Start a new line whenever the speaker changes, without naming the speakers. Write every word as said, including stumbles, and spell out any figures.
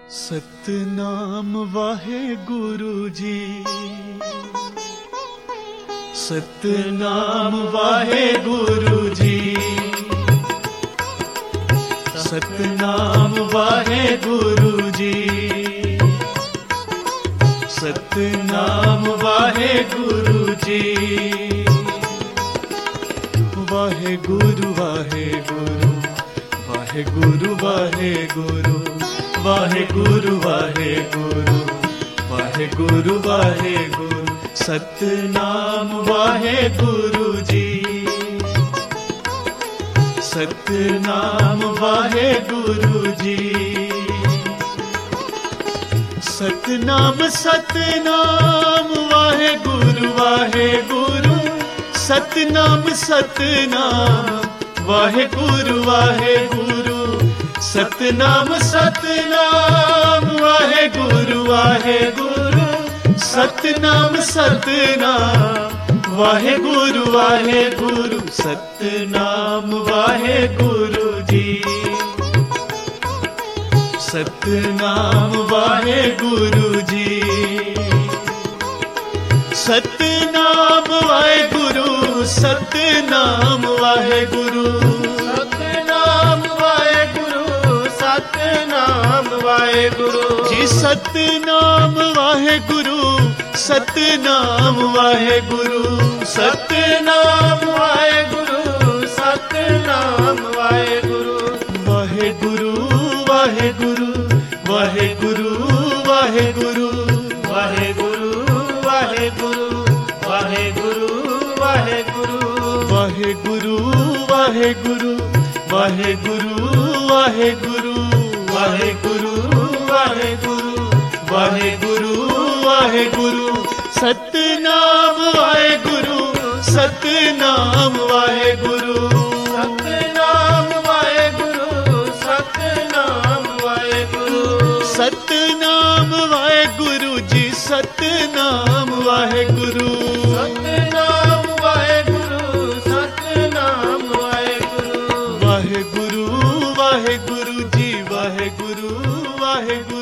Satnam Waheguru ji, Satnam Waheguru ji, Satnam Waheguru ji, Satnam Waheguru ji. Waheguru Waheguru Waheguru Waheguru Waheguru Waheguru Waheguru Waheguru Satnam Waheguru ji, Satnam Waheguru ji. Satnam Satnam Waheguru Waheguru Satnam Satnam Waheguru Waheguru Satnam Satnam Waheguru Waheguru Satnam Satnam Waheguru Waheguru Satnam Waheguru ji, Satnam Waheguru ji. Satnam Waheguru Satnam Waheguru
Satnam Waheguru Satnam Waheguru
ji. Satnam Waheguru Satnam Waheguru
Satnam Waheguru Satnam Waheguru
Waheguru Waheguru Waheguru Waheguru
Waheguru Waheguru Waheguru Waheguru
Waheguru Waheguru Waheguru Waheguru Waheguru Waheguru Waheguru Waheguru Satnam Waheguru Satnam Waheguru
Satnam Waheguru Satnam Waheguru
Satnam Waheguru ji, Satnam Waheguru
Satnam Waheguru Satnam Waheguru
Waheguru Waheguru ji, Waheguru Waheguru